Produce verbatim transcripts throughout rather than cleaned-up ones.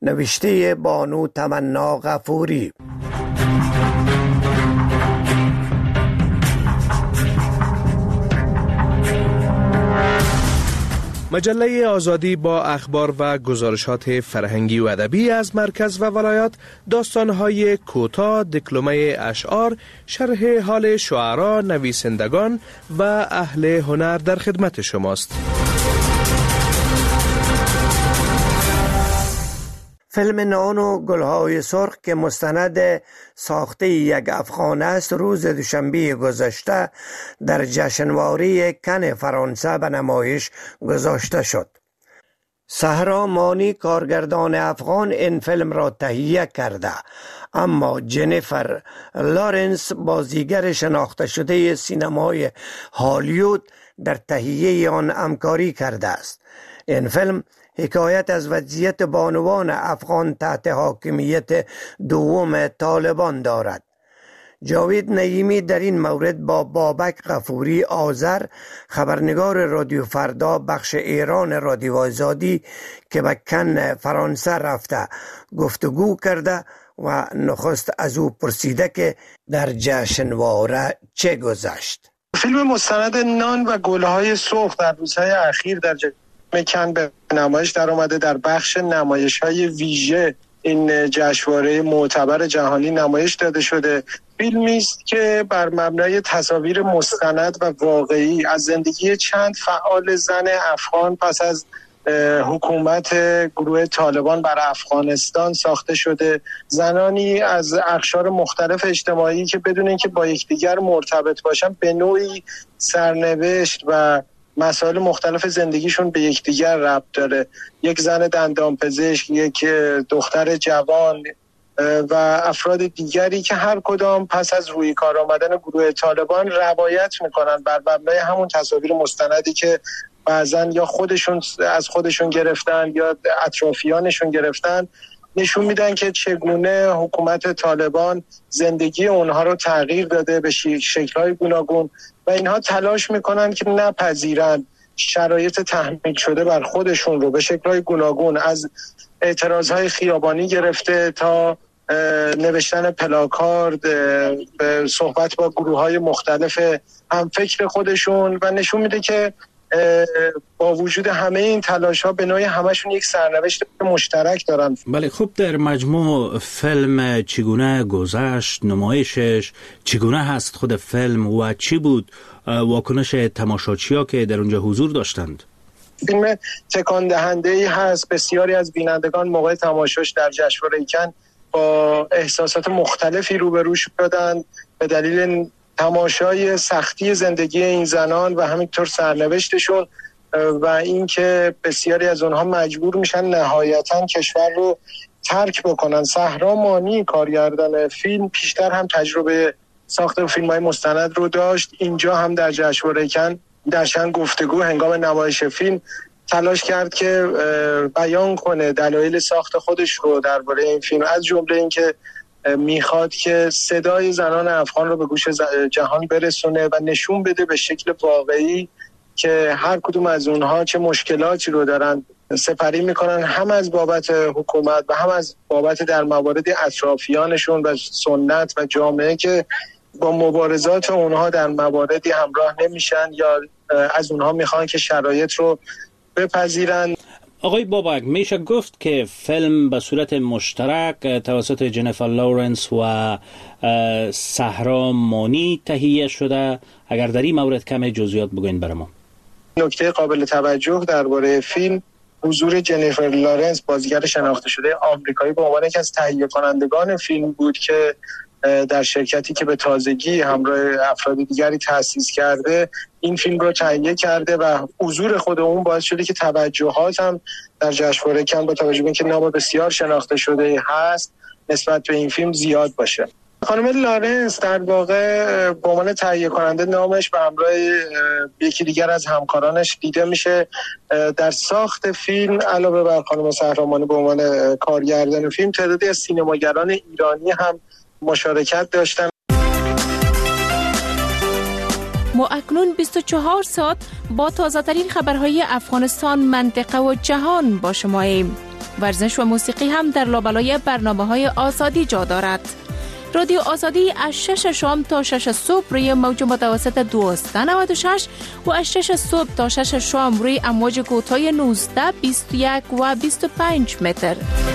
نوشته بانو تمنا غفوری. مجله آزادی با اخبار و گزارشات فرهنگی و ادبی از مرکز و ولایات، داستان‌های کوتاه، دکلمه اشعار، شرح حال شعرا، نویسندگان و اهل هنر در خدمت شماست. فیلم نان و گلهای سرخ که مستند ساخته یک افغان است، روز دوشنبه گذشته در جشنواره کن فرانسه به نمایش گذاشته شد. صحرا مانی کارگردان افغان این فیلم را تهیه کرده، اما جنیفر لارنس بازیگر شناخته شده سینمای هالیوود در تهیه آن همکاری کرده است. این فیلم حکایت از وضعیت بانوان افغان تحت حاکمیت دوم طالبان دارد. جاوید نعیمی در این مورد با بابک غفوری آذر، خبرنگار رادیو فردا بخش ایران رادیو آزادی که به کن فرانسه رفته، گفتگو کرده و نخست از او پرسیده که در جشنواره چه گذشت. فیلم مستند نان و گلهای سرخ در روزهای اخیر در کن به نمایش در آمده. در بخش نمایش‌های ویژه این جشنواره معتبر جهانی نمایش داده شده. فیلمی است که بر مبنای تصاویر مستند و واقعی از زندگی چند فعال زن افغان پس از حکومت گروه طالبان بر افغانستان ساخته شده. زنانی از اقشار مختلف اجتماعی که بدون اینکه با یکدیگر مرتبط باشن به نوعی سرنوشت و مسائل مختلف زندگیشون به یکدیگر ربط داره. یک زن دندانپزشک، یک دختر جوان و افراد دیگری که هر کدام پس از روی کار آمدن گروه طالبان روایت میکنن بر مبنای همون تصاویر مستندی که بعضن یا خودشون از خودشون گرفتن یا اطرافیانشون گرفتن، نشون میدن که چگونه حکومت طالبان زندگی اونها رو تغییر داده به شکل‌های گوناگون و اینها تلاش میکنن که نپذیرن شرایط تحمیل شده بر خودشون رو به شکل‌های گوناگون، از اعتراضهای خیابانی گرفته تا نوشتن پلاکارد، صحبت با گروه‌های مختلف همفکر خودشون، و نشون میده که با وجود همه این تلاش ها به نوعی همشون یک سرنوشت مشترک دارن. بله، خوب، در مجموع فیلم چگونه گذشت، نمایشش چگونه هست، خود فیلم و چی بود واکنش تماشاچی‌ها که در اونجا حضور داشتند؟ فیلم تکان دهنده‌ای هست. بسیاری از بینندگان موقع تماشاش در جشنواره کن با احساسات مختلفی روبرو شدند به دلیل تماشای سختی زندگی این زنان و همینطور سرنوشتشون و اینکه بسیاری از اونها مجبور میشن نهایتاً کشور رو ترک بکنن. صحرا مانی کارگردان فیلم پیشتر هم تجربه ساخت فیلم‌های مستند رو داشت. اینجا هم در جشنواره کن در چند گفتگو هنگام نمایش فیلم تلاش کرد که بیان کنه دلایل ساخت خودش رو درباره این فیلم، از جمله اینکه میخواد که صدای زنان افغان رو به گوش جهان برسونه و نشون بده به شکل واقعی که هر کدوم از اونها چه مشکلاتی رو دارن سپری میکنن، هم از بابت حکومت و هم از بابت در موارد اطرافیانشون و سنت و جامعه که با مبارزات اونها در مواردی همراه نمیشن یا از اونها میخوان که شرایط رو بپذیرن. آقای بابک، میشه گفت که فیلم به صورت مشترک توسط جنیفر لورنس و صحرا مانی تهیه شده؟ اگر در این مورد کم جزئیات بگوین برای ما. نکته قابل توجه درباره فیلم حضور جنیفر لورنس، بازیگر شناخته شده آمریکایی، به عنوان یکی از تهیه کنندگان فیلم بود که در شرکتی که به تازگی همراه افراد دیگری تأسیس کرده این فیلم رو تهیه کرده و حضور خود اون باعث شده که توجهات هم در جشنواره کن با توجه به اینکه نام بسیار شناخته شده هست نسبت به این فیلم زیاد باشه. خانم لارنس در واقع به عنوان تهیه کننده نامش به همراه یکی دیگر از همکارانش دیده میشه. در ساخت فیلم علاوه بر خانم صحرا مانی به عنوان کارگردان فیلم، تعدادی از سینماگران ایرانی هم مشارکت داشتن. ما اکنون بیست و چهار ساعت با تازه ترین خبرهای افغانستان، منطقه و جهان با شماییم. ورزش و موسیقی هم در لابلای برنامه‌های آزادی جا دارد. رادیو آزادی از شش شام تا شش صبح روی موج متوسط دویست و نود و شش و از شش صبح تا شش شام روی امواج کوتاه نوزده، بیست و یک و بیست و پنج متر.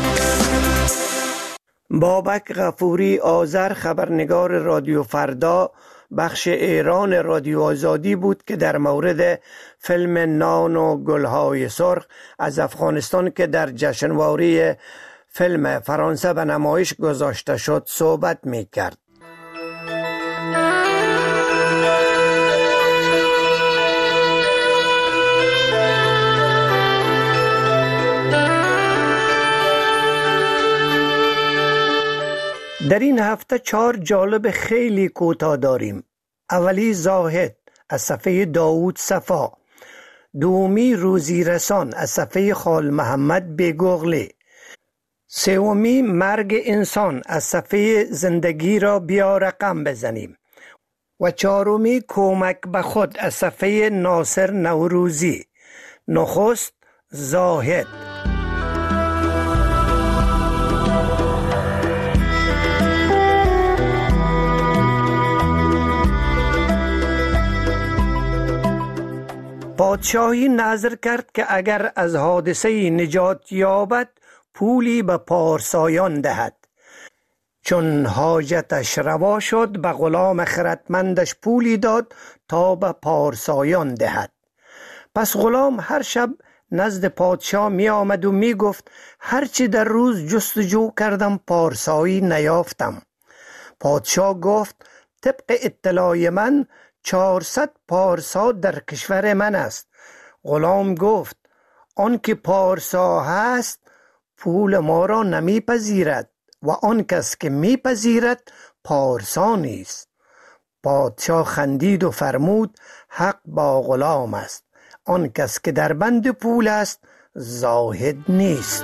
بابک غفوری آذر، خبرنگار رادیو فردا بخش ایران رادیو آزادی بود که در مورد فیلم نان و گلهای سرخ از افغانستان که در جشنواره فیلم فرانسه به نمایش گذاشته شد صحبت می کرد. در این هفته چهار جالب خیلی کوتاه داریم. اولی زاهد از صفحه داوود صفا، دومی روزی رسان از صفحه خال محمد بیگوغلی، سومی مرگ انسان از صفحه زندگی را بیا رقم بزنیم و چهارمی کمک به خود از صفحه ناصر نوروزی. نخست زاهد. پادشاهی نظر کرد که اگر از حادثه نجات یابد پولی به پارسایان دهد. چون حاجتش روا شد به غلام خردمندش پولی داد تا به پارسایان دهد. پس غلام هر شب نزد پادشاه می آمد و می گفت هرچی در روز جستجو کردم پارسایی نیافتم. پادشاه گفت طبق اطلاع من چهارصد پارسا در کشور من است. غلام گفت آن که پارسا هست پول ما را نمی پذیرد و آن کس که می پذیرد پارسا نیست. پادشاه خندید و فرمود حق با غلام است. آن کس که در بند پول است زاهد نیست.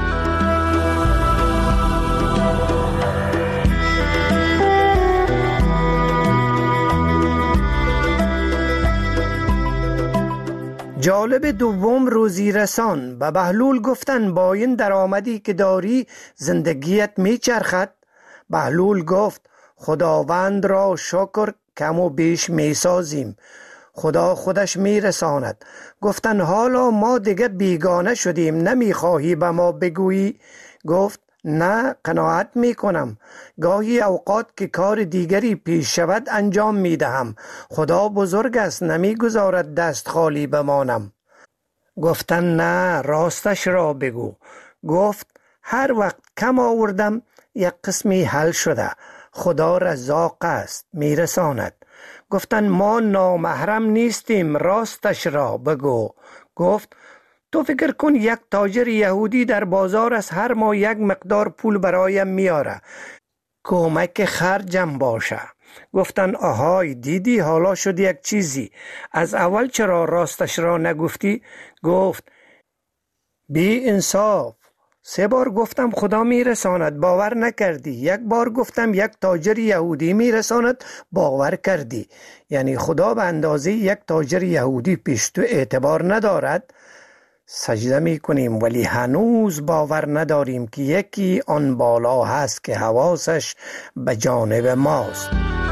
جالب دوم روزی رسان. به بهلول گفتن با این درآمدی که داری زندگیت می چرخد؟ بهلول گفت خداوند را شکر کم و بیش می سازیم، خدا خودش می رساند. گفتن حالا ما دیگه بیگانه شدیم، نمی خواهی به ما بگویی؟ گفت نه، قناعت می کنم. گاهی اوقات که کار دیگری پیش شود انجام می دهم. خدا بزرگ است، نمی گذارد دست خالی بمانم. گفتن نه، راستش را بگو. گفت هر وقت کم آوردم یک قسمی حل شده. خدا رزاق است، می رساند. گفتن ما نامحرم نیستیم، راستش را بگو. گفت تو فکر کن یک تاجر یهودی در بازار از هر ماه یک مقدار پول برایم میاره، کمک خرجم باشه. گفتن آهای دیدی حالا شد یک چیزی، از اول چرا راستش را نگفتی؟ گفت بی انصاف، سه بار گفتم خدا میرساند باور نکردی، یک بار گفتم یک تاجر یهودی میرساند باور کردی. یعنی خدا به اندازه یک تاجر یهودی پیش تو اعتبار ندارد؟ سجده می کنیم ولی هنوز باور نداریم که یکی آن بالا هست که حواسش به جانب ماست.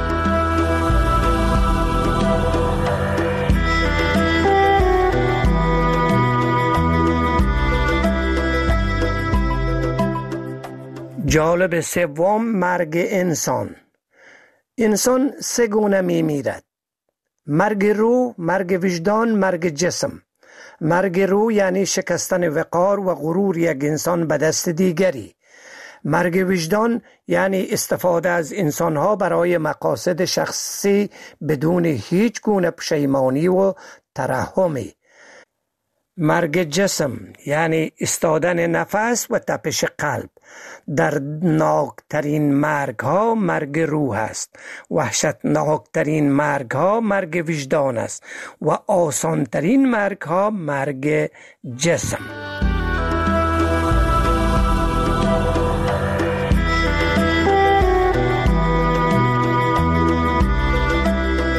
جالب سوم مرگ انسان. انسان سه گونه می میرد: مرگ روح، مرگ وجدان، مرگ جسم. مرگ روح یعنی شکستن وقار و غرور یک انسان به دست دیگری. مرگ وجدان یعنی استفاده از انسانها برای مقاصد شخصی بدون هیچ گونه پشیمانی و ترحمی. مرگ جسم یعنی استادن نفس و تپش قلب. در ناکترین مرگ ها مرگ روح است، وحشتناکترین مرگ ها مرگ وجدان است و آسانترین مرگ ها مرگ جسم.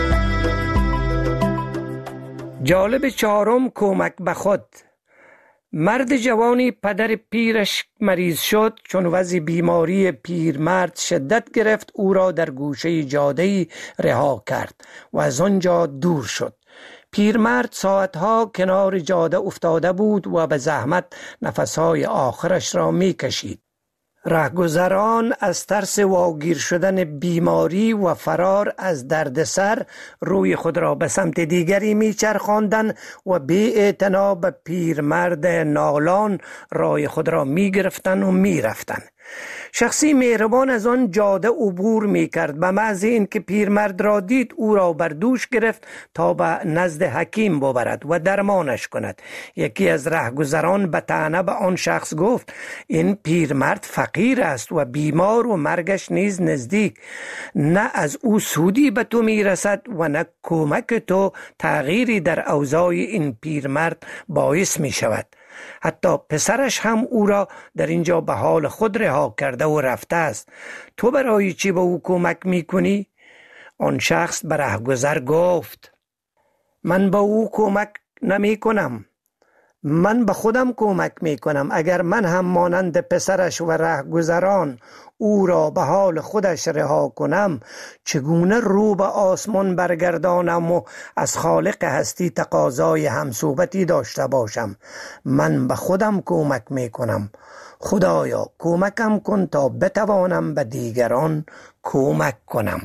جالب چهارم کمک به خود. مرد جوانی پدر پیرش مریض شد. چون وضع بیماری پیرمرد شدت گرفت، او را در گوشه جاده‌ای رها کرد و از آنجا دور شد. پیرمرد ساعتها کنار جاده افتاده بود و به زحمت نفسهای آخرش را می کشید. رهگذران از ترس واگیر شدن بیماری و فرار از دردسر روی خود را به سمت دیگری می چرخاندند و بی اعتنا به پیرمرد نالان راه خود را می گرفتند و می رفتند. شخصی مهربان از آن جاده عبور می کرد. به محض اینکه پیرمرد را دید، او را بر دوش گرفت تا به نزد حکیم ببرد و درمانش کند. یکی از رهگذران به طعنه به آن شخص گفت: این پیرمرد فقیر است و بیمار و مرگش نیز نزدیک. نه از او سودی به تو می رسد و نه کمک تو تغییری در اوضاع این پیرمرد باعث می شود. حتی پسرش هم او را در اینجا به حال خود رها کرده و رفته است. تو برای چی به او کمک می کنی؟ آن شخص به رهگذر گفت: من به او کمک نمی کنم، من به خودم کمک می کنم. اگر من هم مانند پسرش و رهگذران او را به حال خودش رها کنم، چگونه رو به آسمان برگردانم و از خالق هستی تقاضای همصحبتی داشته باشم؟ من به خودم کمک می کنم. خدایا کمکم کن تا بتوانم به دیگران کمک کنم.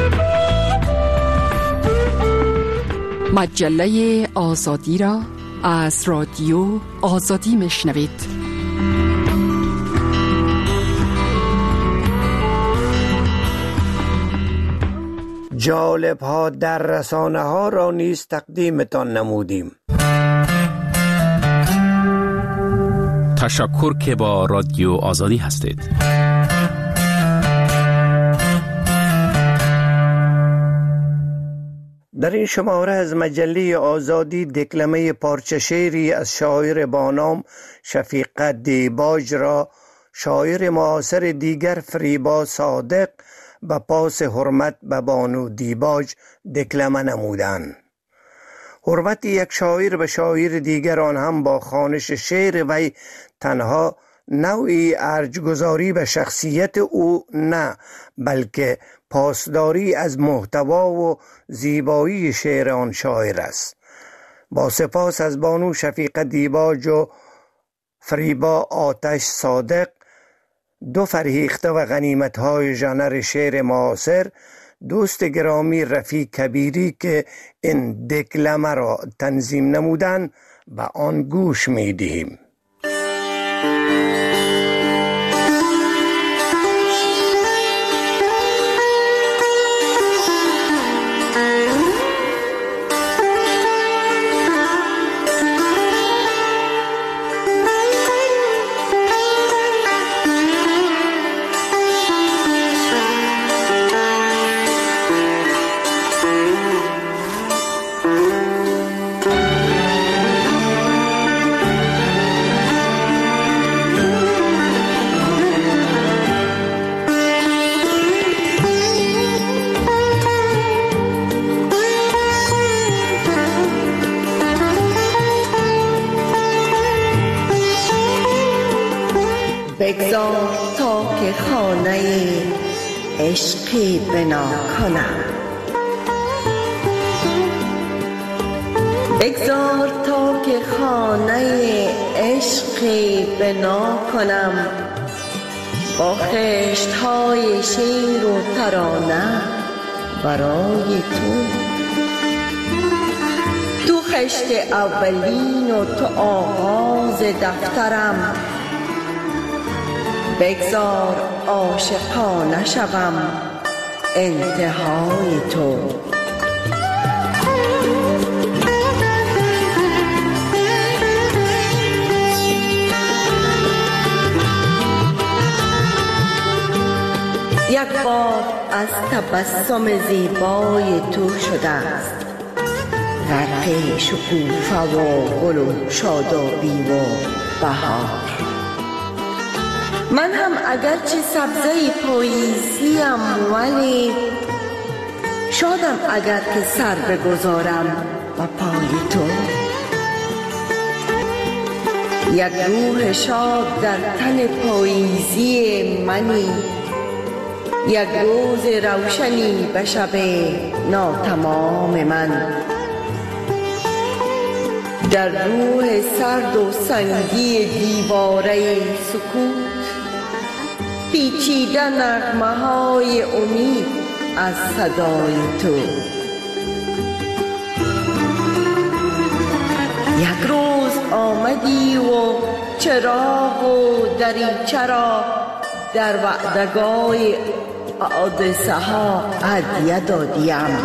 مجله آزادی را از رادیو آزادی میشنوید. جالب ها در رسانه ها را نیز تقدیمتان نمودیم. تشکر که با رادیو آزادی هستید. در این شماره از مجله آزادی دکلمه پارچه شعری از شاعر با نام شفیق دیباج را شاعر معاصر دیگر فریبا صادق به پاس حرمت به بانو دیباج دکلمه نمودند. حرمت یک شاعر به شاعر دیگر، آن هم با خوانش شعر وی، تنها نوعی ارجگذاری به شخصیت او نه، بلکه پاسداری از محتوا و زیبایی شعر آن شاعر است. با سپاس از بانو شفیق دیباج و فریبا آتش صادق، دو فرهیخته و غنیمت‌های ژانر شعر معاصر، دوست گرامی رفیق کبیری که این دکلمه را تنظیم نمودند، به آن گوش می‌دهیم. بگذار تا که خانه عشقی بنا کنم، بگذار تا که خانه عشقی بنا کنم، با خشت‌های شعر و ترانه برای تو. تو خشت اولین و تو آغاز دفترم، بگذار عاشقانه شوم انتهای تو. یک بار از تبسم زیبای تو شده است، غرق شکوفه و گل و شادابی و بهار. من هم اگرچه سبزه پاییزیم، ولی شادم اگر که سر بگذارم و پای تو. یک روح شاد در تن پاییزی منی، یک روز روشنی به شب ناتمام من. در روح سرد و سنگی دیواره سکوت پیچیده نغمه های امید از صدای تو. یک روز آمدی و چراغ و دریچه را در وعدگاه حادثه ها هدیه دادیم.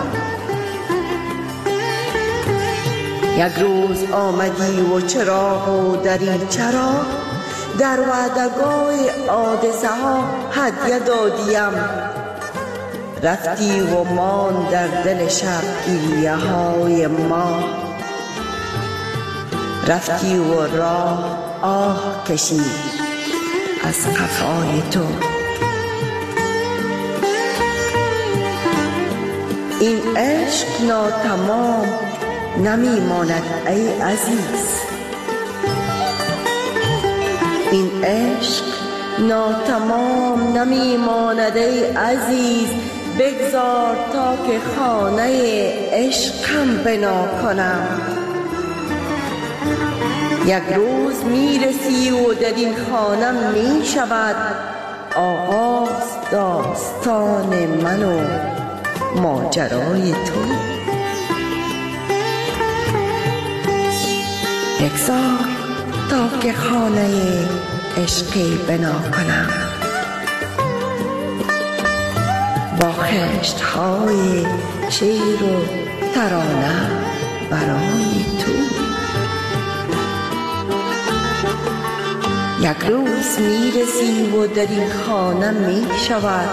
یک روز آمدی و چراغ و دریچه را در وعدگاه حادثه ها هدیه دادیم. رفتی و مان در دل شب گریه های ما، رفتی و راه آه کشید از قفای تو. این عشق ناتمام نمی ماند ای عزیز، این عشق ناتمام نمی ماند ای عزیز. بگذار تا که خانه عشقم بنا کنم. یک روز می رسی و در این خانه می شود آغاز داستان من و ماجرای تو. بگذار تا که خانه عشقی بنا کنم با خشت های شیر و ترانه برای تو. یک روز می رسی و در این خانه می شود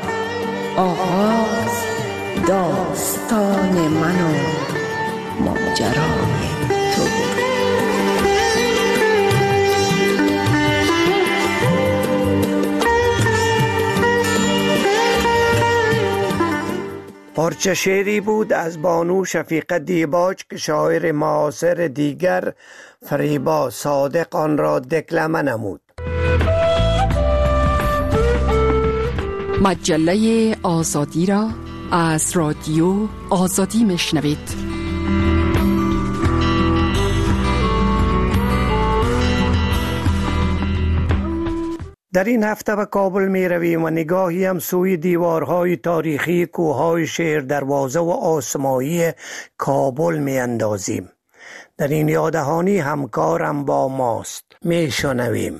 آغاز داستان من و ماجرای تو. پارچه شعری بود از بانو شفیقه دیباج که شاعر معاصر دیگر فریبا صادق آن را دکلمه نمود. مجله آزادی را از رادیو آزادی میشنوید. در این هفته به کابل می رویم و نگاهی هم سوی دیوارهای تاریخی کوههای شیر دروازه و آسمایی کابل می اندازیم. در این یادهانی همکارم با ماست. می شنویم.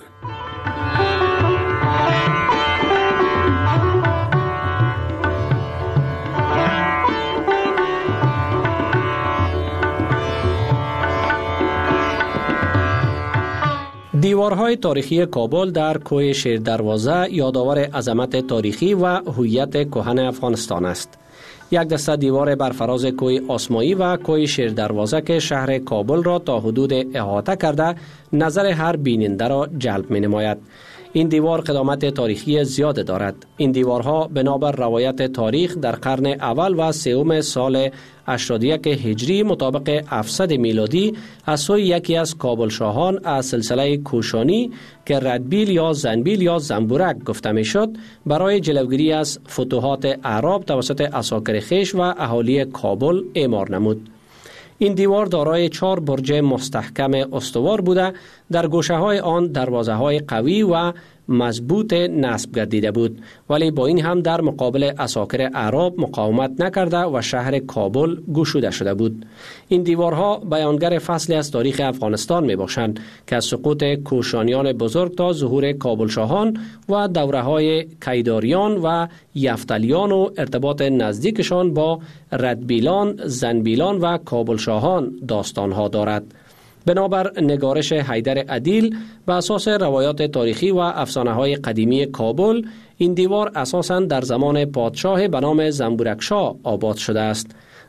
دیوارهای تاریخی کابل در کوه شیر دروازه یادآور عظمت تاریخی و هویت کهن افغانستان است. یک دسته دیوار برفراز کوه آسمایی و کوه شیر دروازه که شهر کابل را تا حدود احاطه کرده نظر هر بیننده را جلب می نماید. این دیوار قدامت تاریخی زیاد دارد. این دیوارها بنابر روایت تاریخ در قرن اول و سوم سال هشتاد و یک هجری مطابق هفتصد میلادی از سوی یکی از کابل شاهان از سلسله کوشانی که ردبیل یا زنبیل یا زنبورک گفته می شد برای جلوگیری از فتوحات اعراب توسط عساکر خویش و اهالی کابل اعمار نمود. این دیوار دارای چهار برج مستحکم استوار بوده، در گوشه های آن دروازه های قوی و مضبوط نصب گردیده بود، ولی با این هم در مقابل عساکر اعراب مقاومت نکرده و شهر کابل گشوده شده بود. این دیوارها بیانگر فصلی از تاریخ افغانستان می باشند که از سقوط کوشانیان بزرگ تا ظهور کابل شاهان و دوره های کیداریان و یفتلیان و ارتباط نزدیکشان با ردبیلان، زنبیلان و کابل شاهان داستان ها دارد. بنابر نگارش حیدر عدیل به اساس روایات تاریخی و افسانه های قدیمی کابل، این دیوار اساساً در زمان پادشاه به نام زنبورکشاه آباد شده است.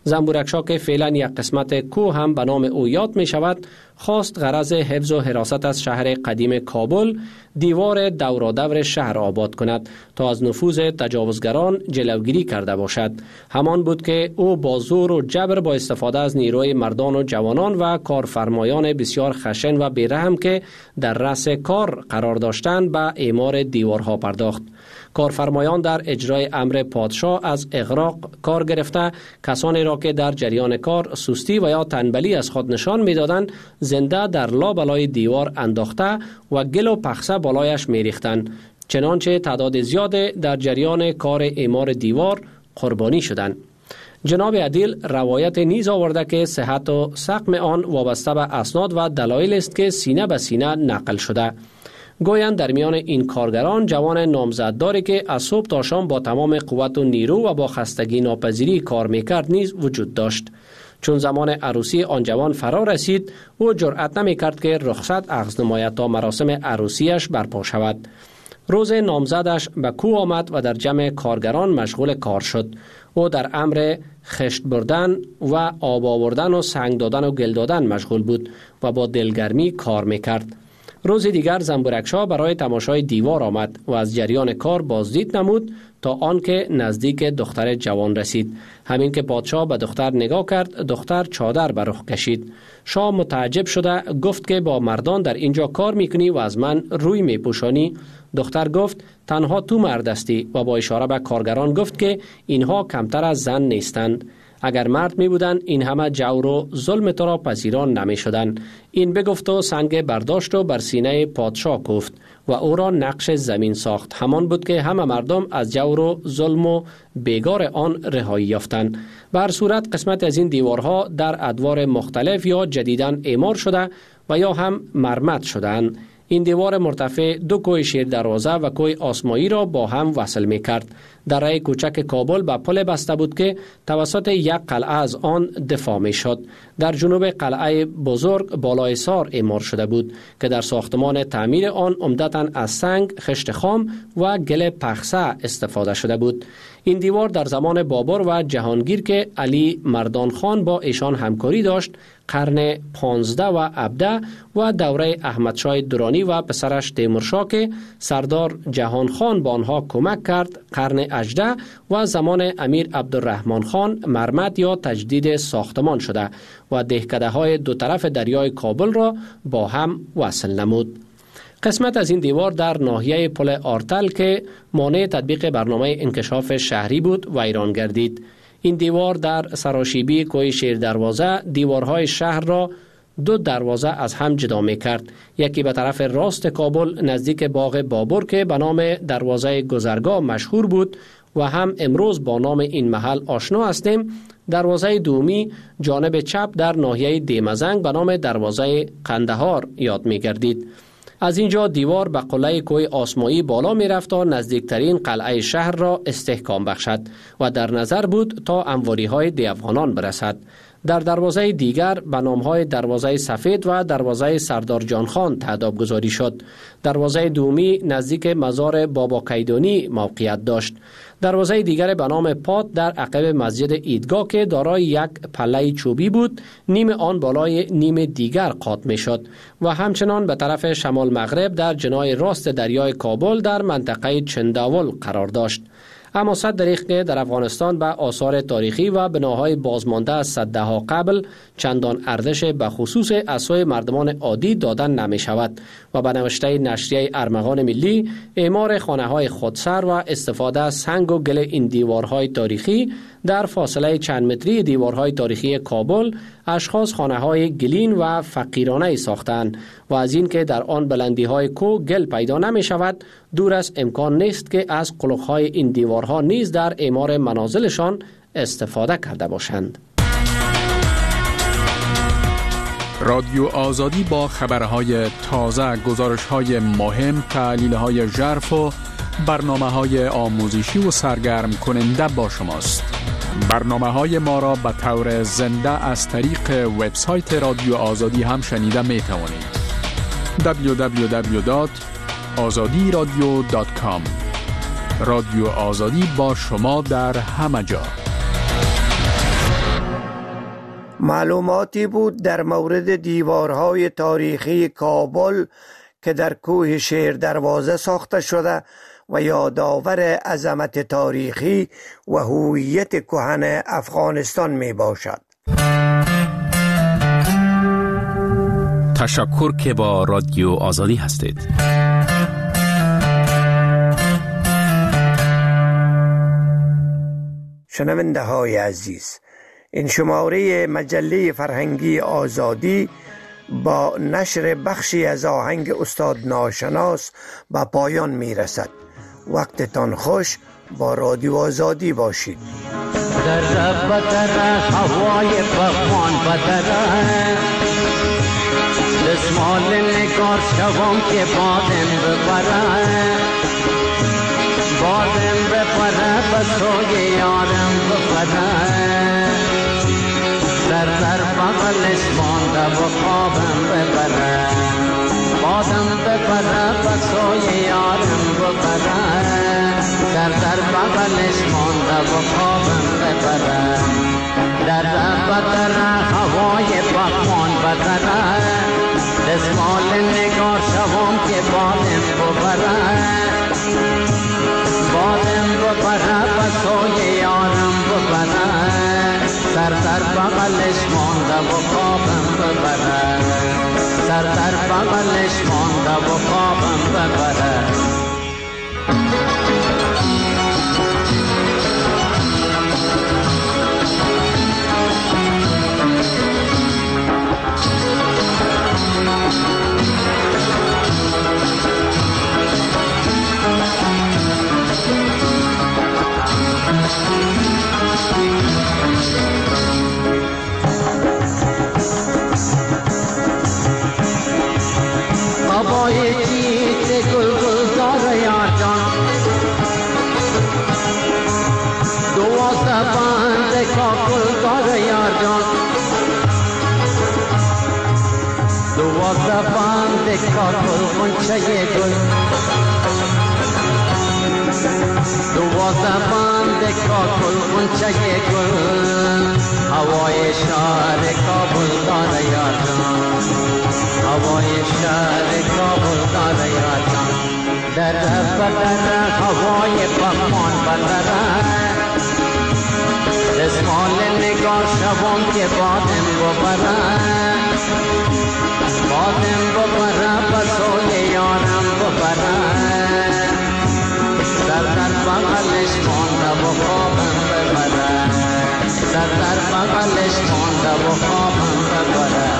زنبورکشا که فعلا یک قسمت کوه هم به نام او یاد می شود، خواست غرض حفظ و حراست از شهر قدیم کابل دیوار دورادور شهر آباد کند تا از نفوذ تجاوزگران جلوگیری کرده باشد. همان بود که او با زور و جبر با استفاده از نیروی مردان و جوانان و کارفرمایان بسیار خشن و بیرحم که در رأس کار قرار داشتند به اعمار دیوارها پرداخت. کارفرمایان در اجرای امر پادشاه از اغراق کار گرفته کسانی را که در جریان کار سستی و یا تنبلی از خود نشان می‌دادند زنده در لابلای دیوار انداخته و گل و پخسه بالایش می‌ریختند، چنانچه تعداد زیاد در جریان کار اعمار دیوار قربانی شدند. جناب عدیل روایت نیز آورده که صحت و سقم آن وابسته به اسناد و دلایل است که سینه به سینه نقل شده. گویند در میان این کارگران جوان نامزدداری که از صبح تا شام با تمام قوت و نیرو و با خستگی ناپذیری کار میکرد نیز وجود داشت. چون زمان عروسی آن جوان فرا رسید، او جرأت نمیکرد که رخصت اخذ نماید تا مراسم عروسیش برپا شود. روز نامزدش به کوه آمد و در جمع کارگران مشغول کار شد. او در امر خشت بردن و آب آوردن و سنگ دادن و گل دادن مشغول بود و با دلگرمی کار میکرد. روز دیگر زنبورکشا برای تماشای دیوار آمد و از جریان کار بازدید نمود تا آنکه نزدیک دختر جوان رسید. همین که پادشاه به دختر نگاه کرد، دختر چادر بر رخ کشید. شاه متعجب شده گفت که با مردان در اینجا کار میکنی و از من روی میپوشانی؟ دختر گفت تنها تو مرد هستی و با اشاره به کارگران گفت که اینها کمتر از زن نیستند. اگر مرد می بودند این همه جور و ظلم تو را پذیران نمی شدند. این بگفت و سنگ برداشت و بر سینه پادشاه کوفت و او را نقش زمین ساخت. همان بود که همه مردم از جور و ظلم و بیگار آن رهایی یافتند. به هر صورت قسمت از این دیوارها در ادوار مختلف یا جدیداً اعمار شده و یا هم مرمت شدند. این دیوار مرتفع دو کوه شیر دروازه و کوه آسمایی را با هم وصل می کرد. دره کوچک کابل به پل بسته بود که توسط یک قلعه از آن دفاع می شد. در جنوب قلعه بزرگ بالای سار اعمار شده بود که در ساختمان تعمیر آن عمدتاً از سنگ، خشت خام و گل پخسه استفاده شده بود. این دیوار در زمان بابر و جهانگیر که علی مردان خان با ایشان همکاری داشت، قرن پانزده و عبده و دوره احمدشاه درانی و پسرش تیمورشاه که سردار جهان خان با آنها کمک کرد، قرن هجده و زمان امیر عبدالرحمن خان مرمت یا تجدید ساختمان شده و دهکده های دو طرف دریای کابل را با هم وصل نمود. قسمت از این دیوار در ناحیه پل آرتل که مانع تطبیق برنامه انکشاف شهری بود ویران گردید. این دیوار در سراشیبی کوه شیر دروازه دیوارهای شهر را دو دروازه از هم جدا می کرد. یکی به طرف راست کابل نزدیک باغ بابر که به نام دروازه گذرگاه مشهور بود و هم امروز با نام این محل آشنا هستیم. دروازه دومی جانب چپ در ناحیه دیمزنگ به نام دروازه قندهار یاد می گردید. از اینجا دیوار به قلعه کوه آسمایی بالا می رفت تا نزدیکترین قلعه شهر را استحکام بخشد و در نظر بود تا انواری های دیوانان برسد. در دروازه دیگر به نام‌های دروازه سفید و دروازه سردار جان خان تعداد گذاری شد. دروازه دومی نزدیک مزار بابا کیدانی موقعیت داشت. دروازه دیگر به نام پات در عقب مسجد عیدگاه که دارای یک پله چوبی بود، نیم آن بالای نیم دیگر قاط می شد و همچنان به طرف شمال مغرب در جناح راست دریای کابل در منطقه چنداول قرار داشت. اما صد دریغ که در افغانستان به آثار تاریخی و بناهای بازمانده از صدها قبل چندان ارزش به خصوص از سوی مردمان عادی دادن نمی شود و به نوشته نشریه ارمغان ملی اعمار خانه های خودسر و استفاده از سنگ و گل این دیوارهای تاریخی در فاصله چند متری دیوارهای تاریخی کابل اشخاص خانه های گلین و فقیرانه ساختند و از این که در آن بلندی های کو گل پیدا نمی شود دور از امکان نیست که از قلق های این دیوارها نیز در اعمار منازلشان استفاده کرده باشند. رادیو آزادی با خبرهای تازه، گزارش‌های مهم، تحلیل‌های ژرف و برنامه‌های آموزشی و سرگرم کننده با شماست. برنامه‌های ما را به طور زنده از طریق وبسایت رادیو آزادی هم شنیده می‌توانید. دبلیو دبلیو دبلیو دات آزادی رادیو دات کام. رادیو آزادی با شما در همه جا. معلوماتی بود در مورد دیوارهای تاریخی کابل که در کوه شیر دروازه ساخته شده و یادآور عظمت تاریخی و هویت کهن افغانستان می باشد. تشکر که با رادیو آزادی هستید. شنونده های عزیز، این شماره مجله فرهنگی آزادی با نشر بخشی از آهنگ استاد ناشناس به پایان می رسد. وقتتان خوش، با رادیو آزادی باشید. در بدر هوای بخوان بدر دسمال نگار شوام که بادم ببره بادم ببره بسوی یارم ببره در در بغلش مانده و خوابم ببره بادم ببره بسوی یارم ببره در در بغلش مانده و خوابم ببره در بدر هوای بخوان بدره دسمال نگار شوام که بادم ببره بادم ببره بسوی یارم ببره سر در بغلش مانده و خوابم ببره سر در بغلش مانده و خوابم ببره هوای چیت گل گلزار یار جان دوازده بند کاکلزار یار جان دوازده بند کاکل غنچه گل دوازده بند کاکل غنچه گل هوای شهر کابل دار یار جان هوای شهر کابل دار یار جان در بدر هوای بخوان بدر دسمال نگار شوام که بادم ببره بادم ببره بسوی یارم ببره در در بغلش مانده و خوابم ببره در در بغلش مانده و خوابم ببره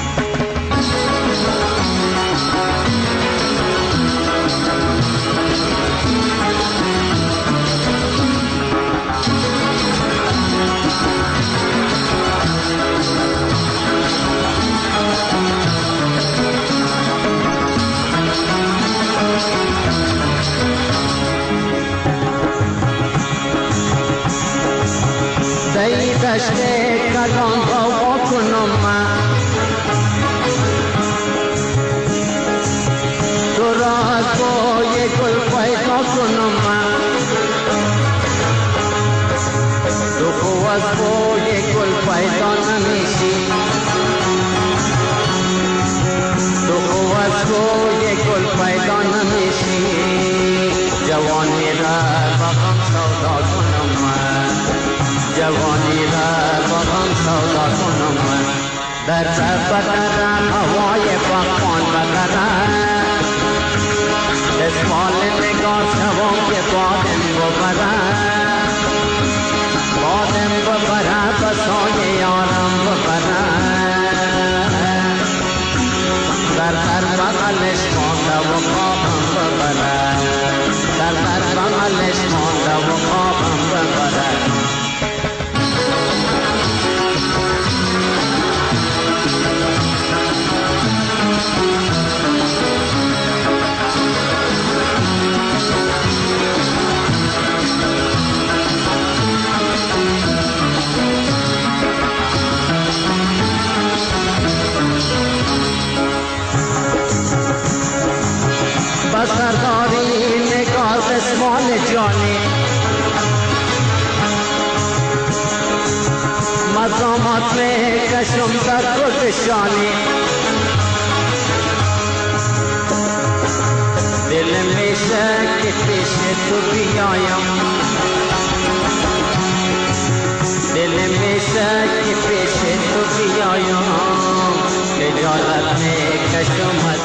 دی دشت کلان هوا کنم من تو را از بوی گل پیدا کنم من تو خو از بوی گل پیدا نمیشی تو خو از بوی گل پیدا نمیشی جوانی را بغم سودا کنم من جوانی را بغم سودا کنم من در بدر هوای بخوان بدر دسمال نگار شوام که بادم ببره بادم ببره بسوی یارم ببره در در بغلش مانده و خوابم ببره در در بغلش مانده و خوابم ببره بسرداری مقامات میں کشم در گلشانی دل میشه که پیش تو بیایم دل میشه که پیش تو بیایم خجالت میکشم